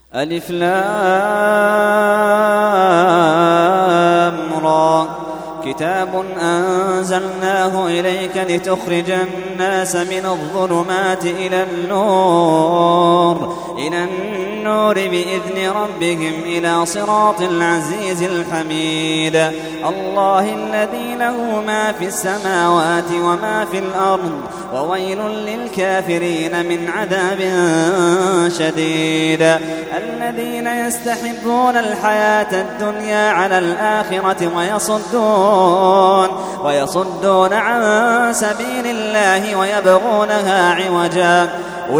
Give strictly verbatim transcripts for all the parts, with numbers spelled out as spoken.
ألف لام را كتاب أنزلناه إليك لتخرج الناس من الظلمات إلى النور إلى النور بإذن ربهم إلى صراط العزيز الحميد الله الذي له ما في السماوات وما في الأرض وويل للكافرين من عذاب شديد الذين يستحبون الحياة الدنيا على الآخرة ويصدون ويصدون عن سبيل الله ويبغونها عوجا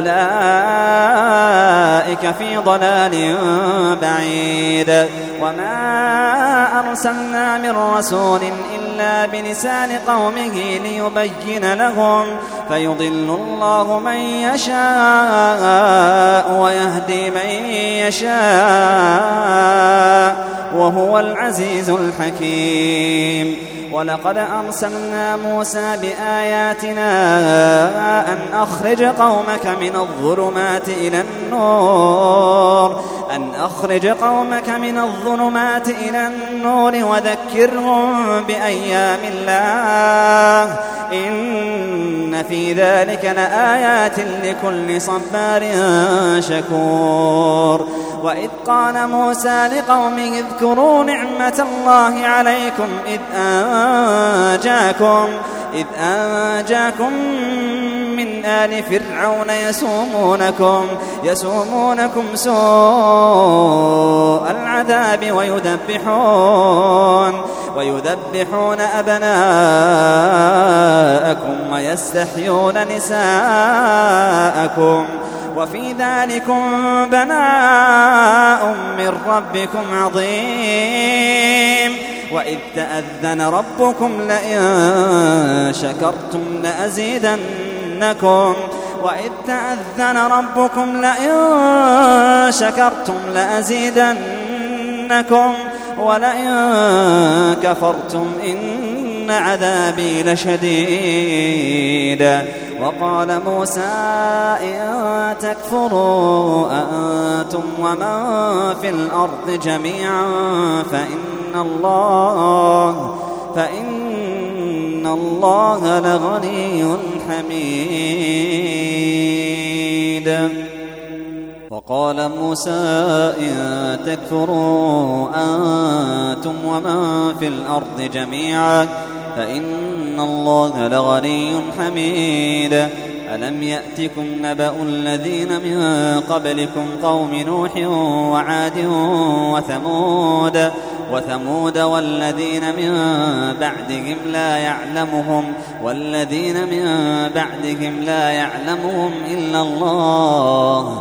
أولئك في ضلال بعيد وما أرسلنا من رسول إلا بلسان قومه ليبين لهم فيضل الله من يشاء ويهدي من يشاء وهو العزيز الحكيم ولقد أرسلنا موسى بآياتنا أن أخرج قومك من الظلمات إلى النور أن أخرج قومك من الظلمات إلى النور وذكرهم بأيام الله إن في ذلك لآيات لكل صبار شكور وإذ قال موسى لقومه اذكروا نعمة الله عليكم إذ أنجاكم إذ أنجاكم من آل فرعون يسومونكم يسومونكم سوء العذاب ويذبحون ويذبحون أبناءكم ويستحيون نساءكم وفي ذلكم بلاء من ربكم عظيم وإذ تأذن ربكم لئن شكرتم لأزيدنكم وإذ تأذن ربكم لئن شكرتم لأزيدنكم ولئن كفرتم إن عذابي لشديد وقال موسى إن تكفروا أنتم ومن في الأرض جميعا فإن الله فإن الله لغني حميد وقال موسى إن تكفروا أنتم ومن في الأرض جميعا فإن الله لغني حميد ألم يأتكم نبأ الذين من قبلكم قوم نوح وعاد وثمود وثمود والذين من بعدهم لا يعلمهم والذين من بعدهم لا يعلمهم إلا الله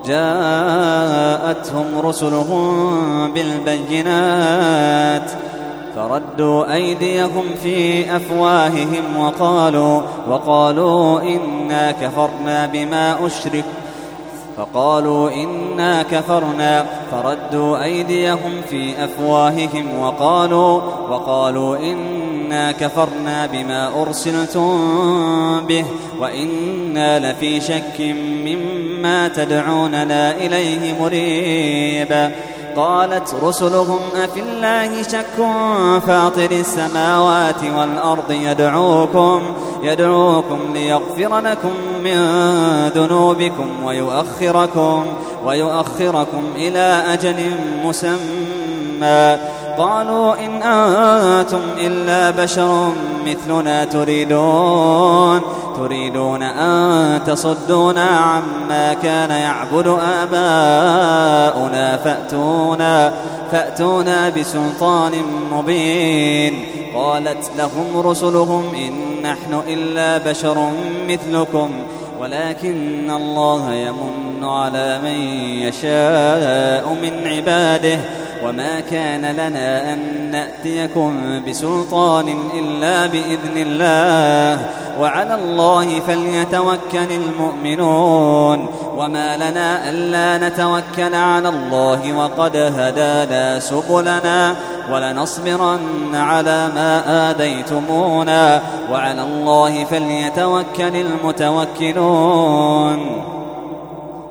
جاءتهم رسلهم بالبينات فردوا أيديهم في أفواههم وقالوا وقالوا إنا كفرنا بما أشرك فقالوا إنا كفرنا فردوا أيديهم في أفواههم وقالوا وقالوا إنا كفرنا بما أرسلتم به وإنا لفي شك مما تدعوننا إليه مريب قالت رسلهم أفي الله شك فاطر السماوات والأرض يدعوكم يدعوكم ليغفر لكم من ذنوبكم ويؤخركم ويؤخركم إلى أجل مسمى قالوا إن أنتم إلا بشر مثلنا تريدون تريدون أن تصدونا عما كان يعبد آباؤنا فأتونا فأتونا بسلطان مبين قالت لهم رسلهم إن نحن إلا بشر مثلكم ولكن الله يمن على من يشاء من عباده وما كان لنا أن نأتيكم بسلطان إلا بإذن الله وعلى الله فليتوكل المؤمنون وما لنا ألا نتوكل على الله وقد هدانا سبلنا ولنصبرن على ما آذيتمونا وعلى الله فليتوكل المتوكلون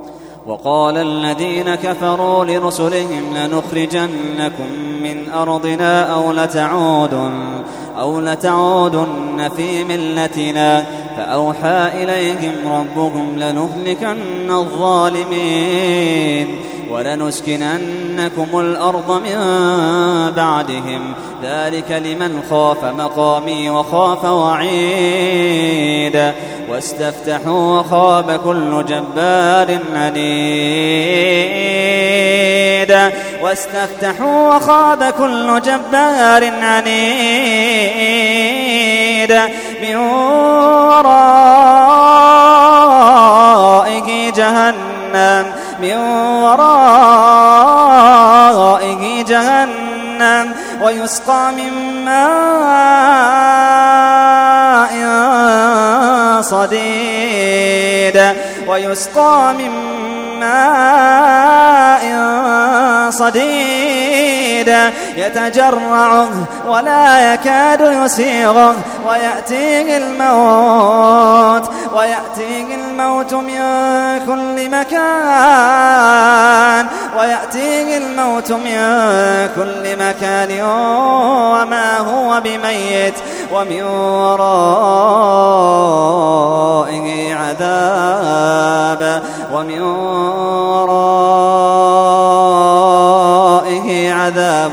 وقال الذين كفروا لرسلهم لنخرجنكم من أرضنا أو لتعودن, أو لتعودن في ملتنا فأوحى إليهم ربهم لنهلكن الظالمين ولنسكننكم الأرض من بعدهم ذلك لمن خاف مقامي وخاف وعيد واستفتحوا وخاب كل جبار عنيد واستفتحوا وخاب كل جبار عنيد من ورائه جهنم من ورائه جهنم ويسقى من ماء صديد ويسقى من ماء صديد يتجرعه ولا يكاد يسيغه ويأتيه الموت ويأتيه الموت من كل مكان ويأتيه الموت من كل مكان وما هو بميت ومن ورائه عذاب ومن ورائه عذاب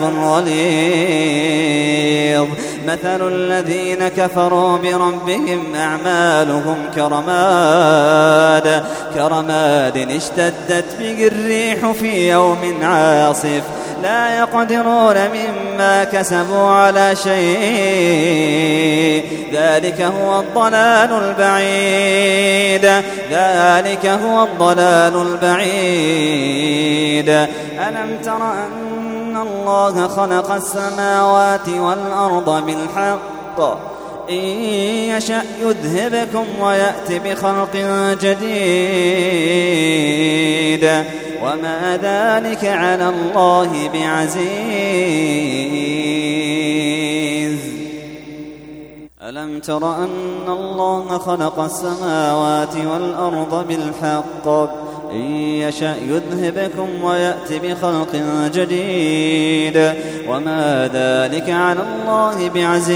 غليظ مثل الذين كفروا بربهم أعمالهم كرماد كرماد اشتدت به الريح في يوم عاصف لا يقدرون مما كسبوا على شيء ذلك هو الضلال البعيد ذلك هو الضلال البعيد ألم تر أن الله خلق السماوات والأرض بالحق إن يشأ يذهبكم ويأتي بخلق جديد وما ذلك على الله بعزيز ألم تر أن الله خلق السماوات والأرض بالحق إن يشأ يذهبكم ويأتي بخلق جديد وما ذلك على الله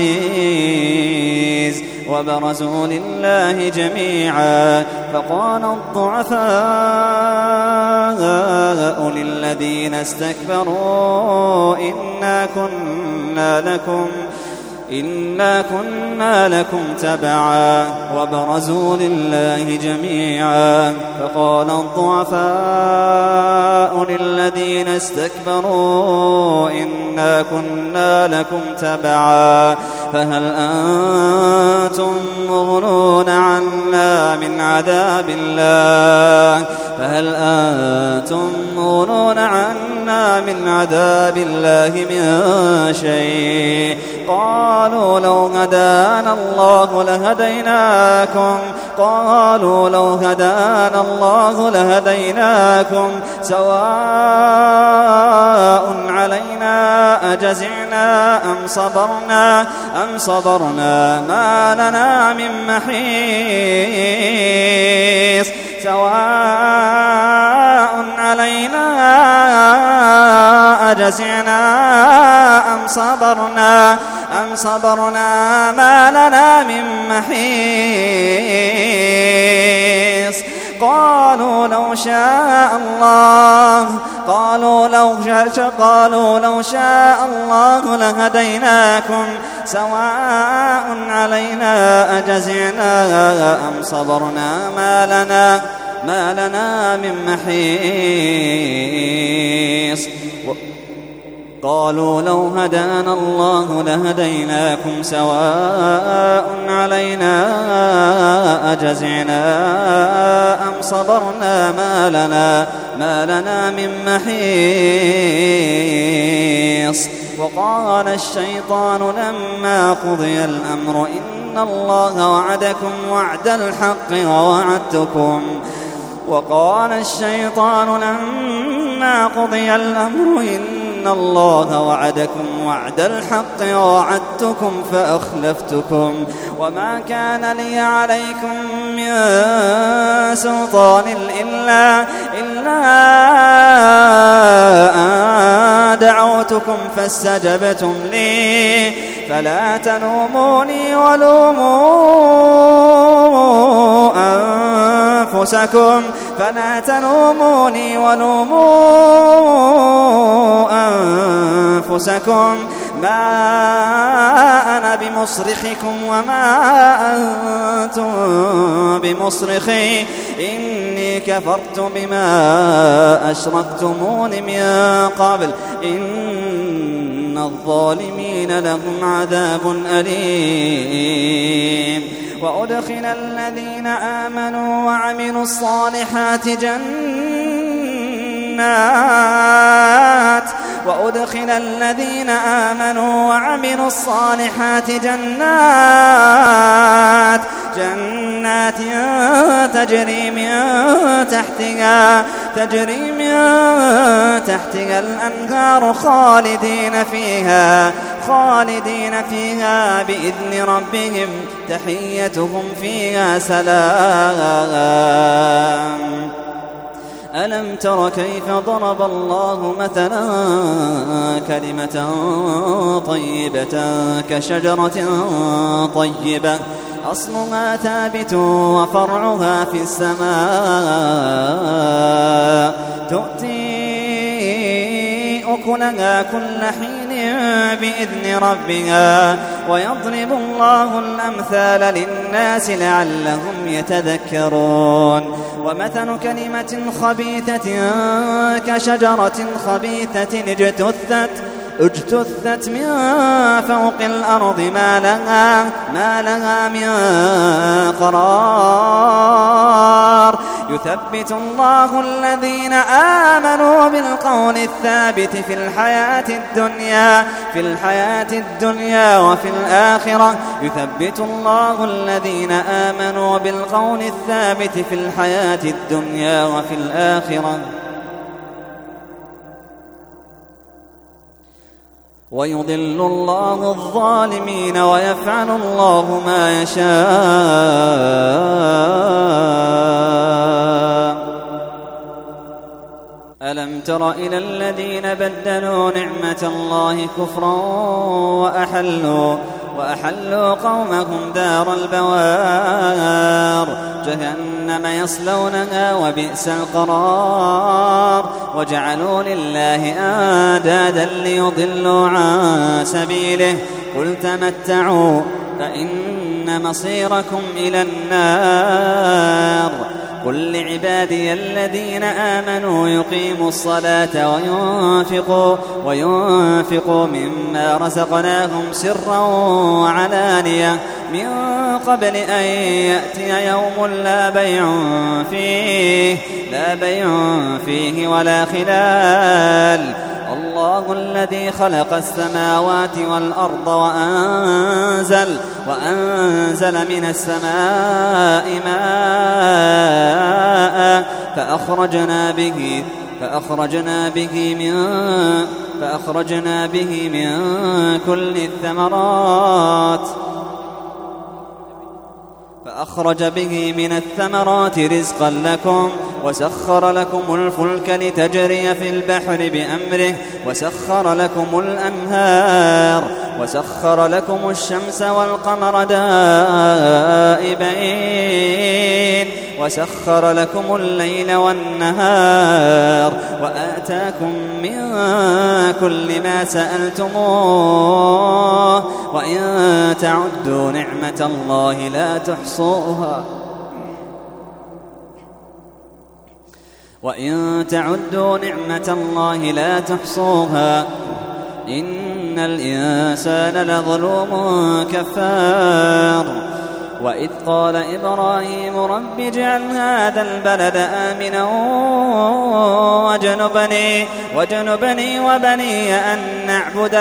بعزيز وبرزوا لله جميعا فقال الضعفاء للذين استكبروا إنا كنا لكم إنا كنا لكم تبعا وبرزوا لله جميعا فقال الضعفاء للذين استكبروا إنا كنا لكم تبعا فهل أنتم مغنون عنا من عذاب الله فهل أنتم مغنون عنا من عذاب الله من شيء قالوا لو هدانا الله لهديناكم قالوا لو هدانا الله لهديناكم سواء علينا أجزعنا أم صبرنا أم صبرنا ما لنا من محيص سواء علينا أجزعنا أم صبرنا أم صبرنا ما لنا من محيص قالوا لو شاء الله قالوا لو شاء قالوا لو شاء الله لهديناكم سواء علينا أجزعنا أم صبرنا ما لنا ما لنا من محيص قالوا لو هدانا الله لهديناكم سواء علينا أجزعنا أم صبرنا ما لنا ما لنا من محيص وقال الشيطان لما قضي الأمر إن الله وعدكم وعد الحق ووعدتكم وقال الشيطان لما قضي الأمر إن إن الله وعدكم وعد الحق ووعدتكم فأخلفتكم وما كان لي عليكم من سلطان إلا, إلا أن دعوتكم فاستجبتم لي فلا تلوموني ولوموا أنفسكم فلا تلوموني ولوموا أنفسكم ما أنا بمصرخكم وما أنتم بمصرخي إني كفرت بما أشركتمون من قبل إن الظالمين لهم عذاب أليم وأدخل الذين آمنوا وعملوا الصالحات جنات وأدخل الذين آمنوا وعملوا الصالحات جنات جنات تجري من تحتها تجري من تحتها الأنهار خالدين فيها خالدين فيها بإذن ربهم تحيتهم فيها سلام ألم تر كيف ضرب الله مثلا كلمة طيبة كشجرة طيبة أصلها ثابت وفرعها في السماء تؤتي أكلها كل حين بإذن ربها ويضرب الله الأمثال للناس لعلهم يتذكرون ومثل كلمة خبيثة كشجرة خبيثة اجتثت اجتثت من فوق الأرض ما لها, ما لها من قرار يثبت الله الذين آمنوا بالقول الثابت في الحياة الدنيا في الحياة الدنيا وفي الآخرة يثبت الله الذين آمنوا بالقول الثابت في الحياة الدنيا وفي الآخرة ويضل الله الظالمين ويفعل الله ما يشاء ألم تر إلى الذين بدلوا نعمة الله كفرا وأحلوا وأحلوا قومهم دار البوار جهنم يصلونها وبئس القرار وجعلوا لله أندادا ليضلوا عن سبيله قل تمتعوا فإن مصيركم إلى النار قل لعبادي الذين آمنوا يقيموا الصلاة وينفقوا, وينفقوا مما رزقناهم سرا وعلانية من قبل أن يأتي يوم لا بيع فيه, لا بيع فيه ولا خلال الله الذي خلق السماوات والأرض وأنزل, وأنزل من السماء ماء فأخرجنا به فأخرجنا به من فأخرجنا به من كل الثمرات فأخرج به من الثمرات رزقا لكم وسخر لكم الفلك لتجري في البحر بأمره وسخر لكم الأنهار وسخر لكم الشمس والقمر دائبين وسخر لكم الليل والنهار وآتاكم من كل ما سألتموه وإن تعدوا نعمة الله لا تحصوها وإن تعدوا نعمة الله لا تحصوها إن الإنسان لظلوم كفار وإذ قال إبراهيم رب اجعل هذا البلد آمنا وجنبني, وجنبني وبني أن نعبد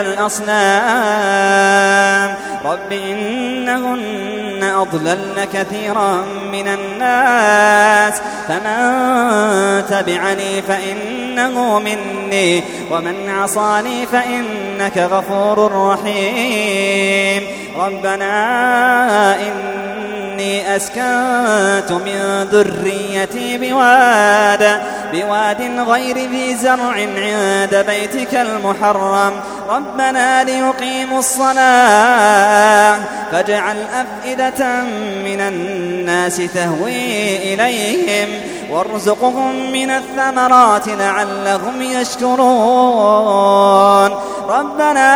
الأصنام رب إنهن أضللن كثيرا من الناس فمن تبعني فإن فإنه مني ومن عصاني فإنك غفور رحيم. ربنا إني أسكنت من ذريتي بواد بواد غير ذي زرع عند بيتك المحرم ربنا ليقيموا الصلاة فاجعل أفئدة من الناس تهوي إليهم وارزقهم من الثمرات لعلهم يشكرون. ربنا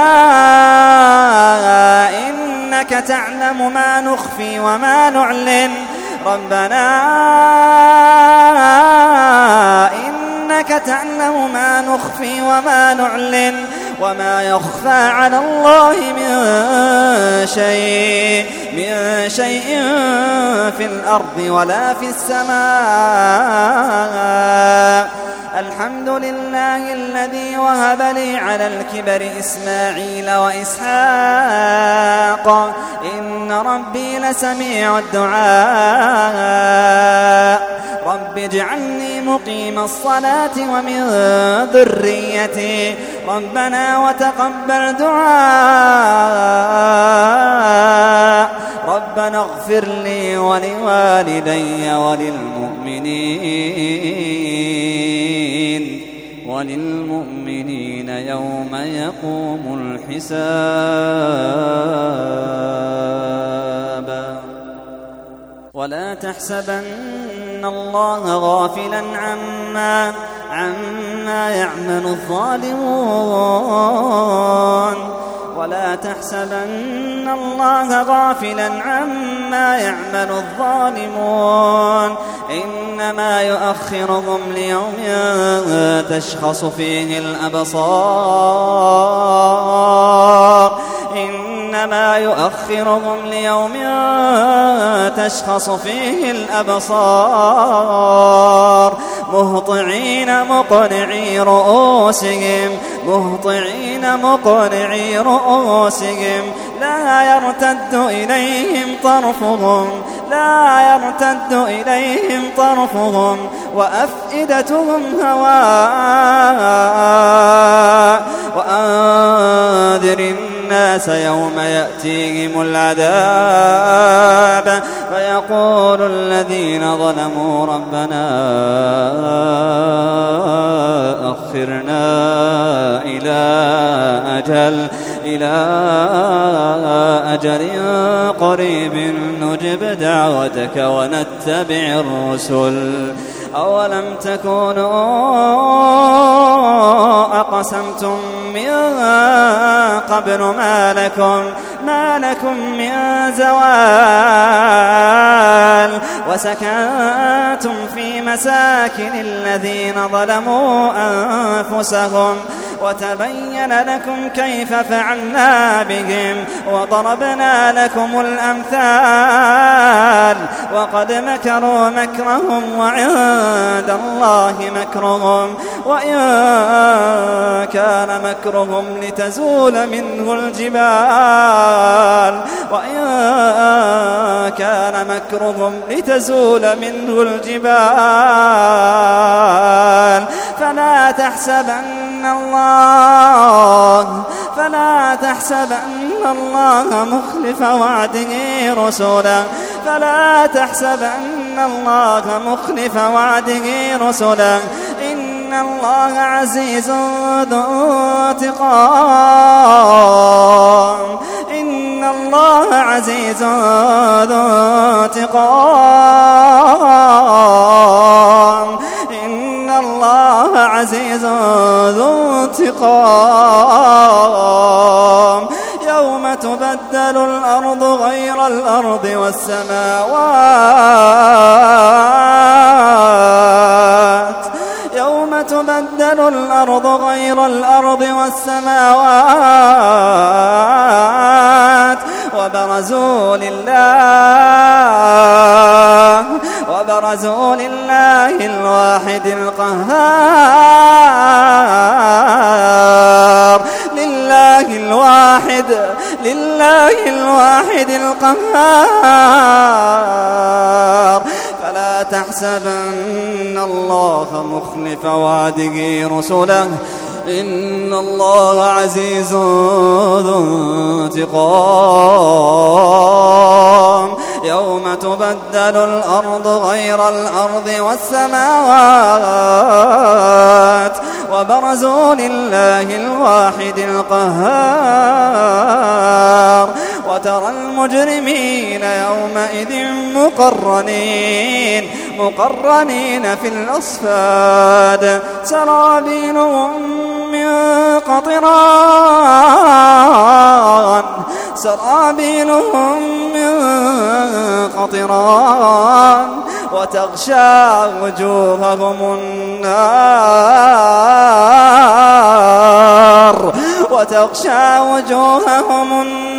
إنك تعلم ما نخفي وما نعلن ربنا إنك تعلم ما نخفي وما نعلن وما يخفى على الله من شيء من شيء في الأرض ولا في السماء. الحمد لله الذي وهب لي على الكبر إسماعيل وإسحاق إن ربي لسميع الدعاء. رب اجعلني مقيم الصلاة ومن ذريتي ربنا وتقبل دعاء. ربنا اغفر لي ولوالدي وللمؤمنين وللمؤمنين يوم يقوم الحساب. ولا تحسبن الله غافلا عما عما يعمل الظالمون ولا تحسبن الله غافلا عما يعمل الظالمون إنما يؤخرهم ليوم تشخص فيه الأبصار إنما يؤخرهم ليوم تشخص فيه الأبصار مهطعين مقنعي رؤوسهم مهطعين مقنعي رؤوسهم لا يرتد إليهم طرفهم لا يرتد إليهم طرفهم وأفئدتهم هواء. وأنذر الناس يوم يأتيهم العذاب فيقول الذين ظلموا ربنا أخرنا إلى أجل إلى أجل قريب نجب دعوتك ونتبع الرسل أولم تكونوا أقسمتم من قبل ما لكم ما لكم من زوال وسكنتم في مساكن الذين ظلموا أنفسهم وتبين لكم كيف فعلنا بهم وضربنا لكم الأمثال وقد مكروا مكرهم وعند الله مكرهم وإن كان مكرهم لتزول منه الجبال وإن كان مكرهم لتزول منه الجبال فلا تحسبن الله فلا تحسبن الله مخلف وعده رسلا فلا تحسبن الله مخلف وعده رسلا إن الله عزيز ذو انتقام إن الله عزيز ذو انتقام إن الله عزيز ذو انتقام. يوم تبدل الأرض غير الأرض والسماوات يوم تبدل الأرض غير الأرض والسماوات وبرزوا لله وبرزوا لله الواحد القهار لله الواحد لله الواحد القهار. فلا ولا تحسبن الله مخلف وعده رسله إن الله عزيز ذو انتقام يوم تبدل الأرض غير الأرض والسماوات وبرزوا لله الواحد القهار وترى المجرمين يومئذ مقرنين مقرنين في الأصفاد سرابيلهم من قطران سرابيلهم من قطران وتغشى وجوههم النار وتغشى وجوههم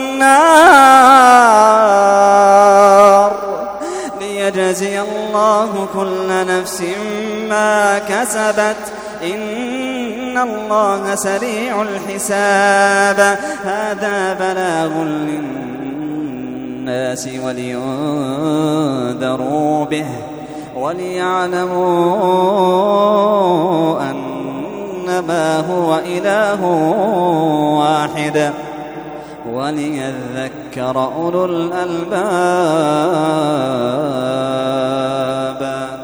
النار ليجزي الله كل نفس ما كسبت إن الله سريع الحساب هذا بلاغ للناس ولينذروا به وليعلموا أنما هو إله واحد وليذكر أولو الألباب.